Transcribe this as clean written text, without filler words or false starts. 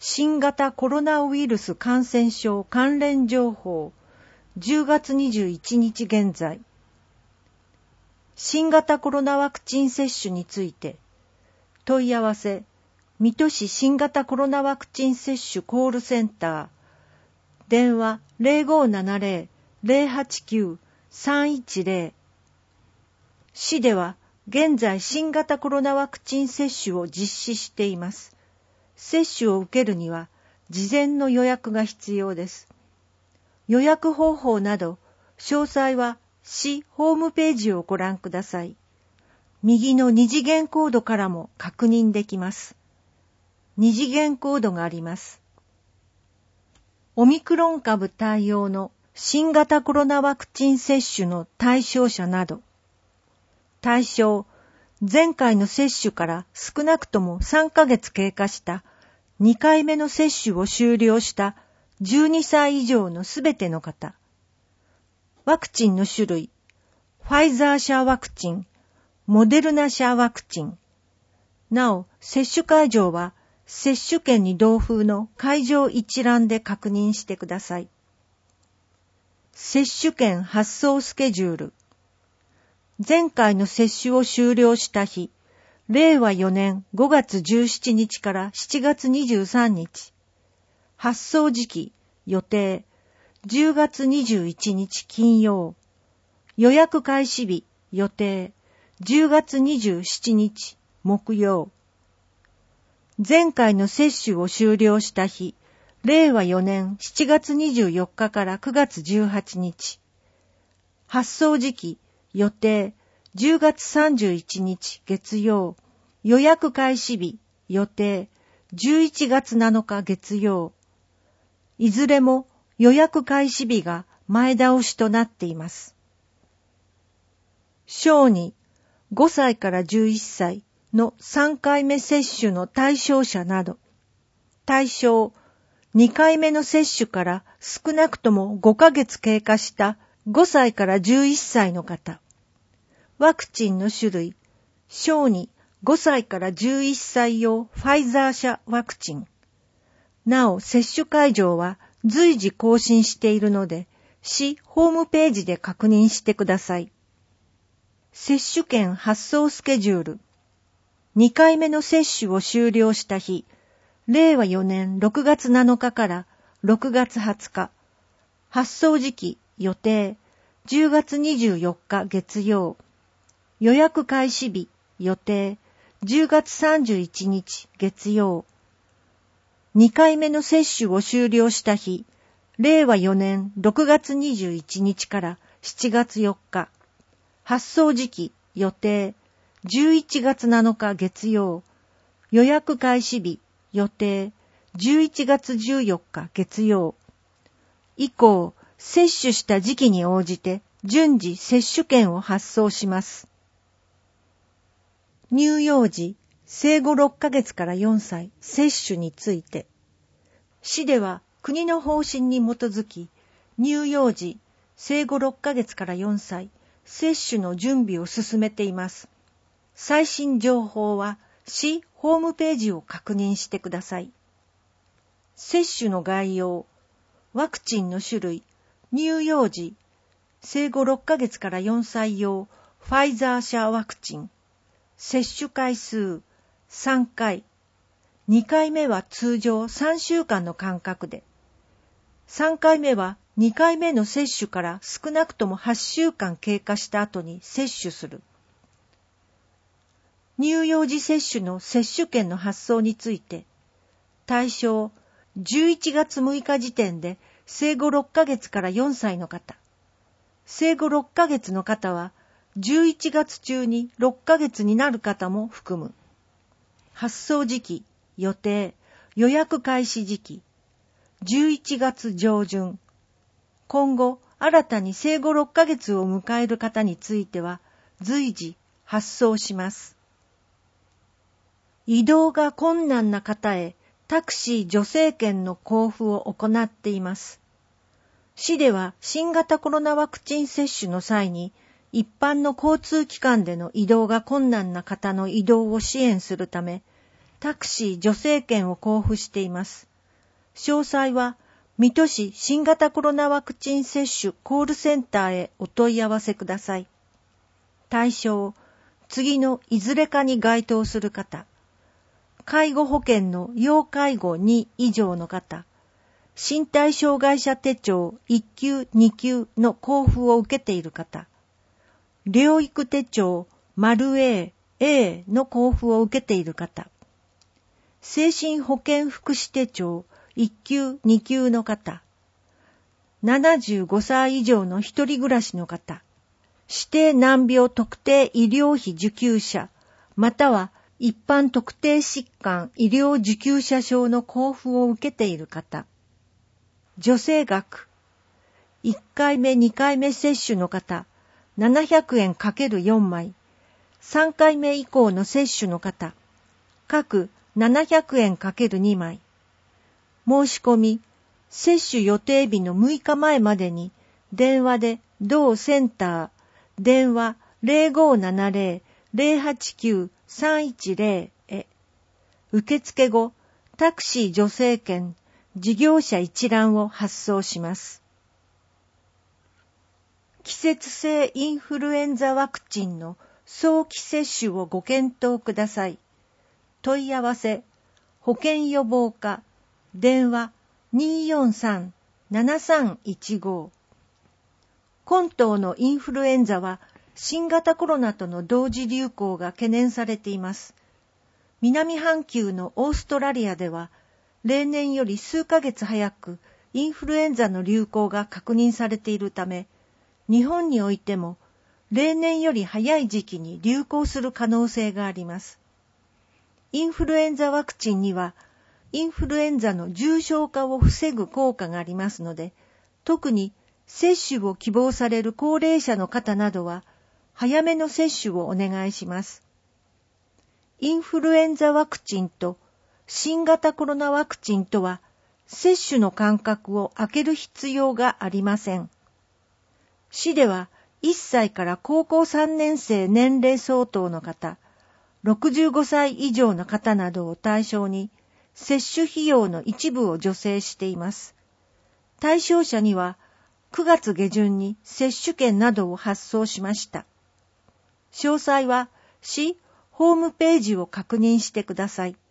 新型コロナウイルス感染症関連情報、10月21日現在。新型コロナワクチン接種について、問い合わせ、水戸市新型コロナワクチン接種コールセンター、電話 0570-089-310。市では現在新型コロナワクチン接種を実施しています。接種を受けるには事前の予約が必要です。予約方法など詳細は市ホームページをご覧ください。右の二次元コードからも確認できます。二次元コードがあります。オミクロン株対応の新型コロナワクチン接種の対象者など、対象、前回の接種から少なくとも3ヶ月経過した2回目の接種を終了した12歳以上のすべての方。ワクチンの種類、ファイザー社ワクチン、モデルナ社ワクチン。なお、接種会場は接種券に同封の会場一覧で確認してください。接種券発送スケジュール。前回の接種を終了した日、令和4年5月17日から7月23日。発送時期、予定、10月21日金曜。予約開始日、予定、10月27日木曜。前回の接種を終了した日、令和4年7月24日から9月18日。発送時期、予定、10月31日月曜。予約開始日、予定、11月7日月曜。いずれも予約開始日が前倒しとなっています。小児、5歳から11歳の3回目接種の対象者など、対象、2回目の接種から少なくとも5ヶ月経過した5歳から11歳の方。ワクチンの種類、小児、5歳から11歳用ファイザー社ワクチン。なお、接種会場は随時更新しているので、市ホームページで確認してください。接種券発送スケジュール。2回目の接種を終了した日、令和4年6月7日から6月20日。発送時期、予定、10月24日月曜。予約開始日、予定、10月31日月曜。2回目の接種を終了した日、令和4年6月21日から7月4日。発送時期、予定、11月7日月曜。予約開始日、予定、11月14日月曜。以降、接種した時期に応じて順次接種券を発送します。乳幼児、生後6ヶ月から4歳接種について、市では国の方針に基づき、乳幼児、生後6ヶ月から4歳接種の準備を進めています。最新情報は市ホームページを確認してください。接種の概要、ワクチンの種類、乳幼児、生後6ヶ月から4歳用ファイザー社ワクチン。接種回数3回。2回目は通常3週間の間隔で、3回目は2回目の接種から少なくとも8週間経過した後に接種する。乳幼児接種の接種券の発送について、対象11月6日時点で生後6ヶ月から4歳の方、生後6ヶ月の方は11月中に6ヶ月になる方も含む。発送時期、予定、予約開始時期、11月上旬。今後、新たに生後6ヶ月を迎える方については、随時発送します。移動が困難な方へ、タクシー助成券の交付を行っています。市では新型コロナワクチン接種の際に、一般の交通機関での移動が困難な方の移動を支援するため、タクシー助成券を交付しています。 詳細は水戸市新型コロナワクチン接種コールセンターへお問い合わせください。対象、次のいずれかに該当する方、介護保険の要介護2以上の方、身体障害者手帳1級2級の交付を受けている方、療育手帳丸 A、A の交付を受けている方、精神保健福祉手帳1級2級の方、75歳以上の一人暮らしの方、指定難病特定医療費受給者、または一般特定疾患医療受給者証の交付を受けている方、助成額、1回目2回目接種の方、700円 ×4 枚、3回目以降の接種の方、各700円 ×2 枚。申し込み、接種予定日の6日前までに、電話で同センター、電話 0570-089-310 へ。受付後、タクシー助成券、事業者一覧を発送します。季節性インフルエンザワクチンの早期接種をご検討ください。問い合わせ、保健予防課、電話 243-7315。今冬のインフルエンザは新型コロナとの同時流行が懸念されています。南半球のオーストラリアでは、例年より数ヶ月早くインフルエンザの流行が確認されているため、日本においても例年より早い時期に流行する可能性があります。インフルエンザワクチンには、インフルエンザの重症化を防ぐ効果がありますので、特に接種を希望される高齢者の方などは、早めの接種をお願いします。インフルエンザワクチンと新型コロナワクチンとは、接種の間隔を空ける必要がありません。市では、1歳から高校3年生年齢相当の方、65歳以上の方などを対象に、接種費用の一部を助成しています。対象者には、9月下旬に接種券などを発送しました。詳細は、市ホームページを確認してください。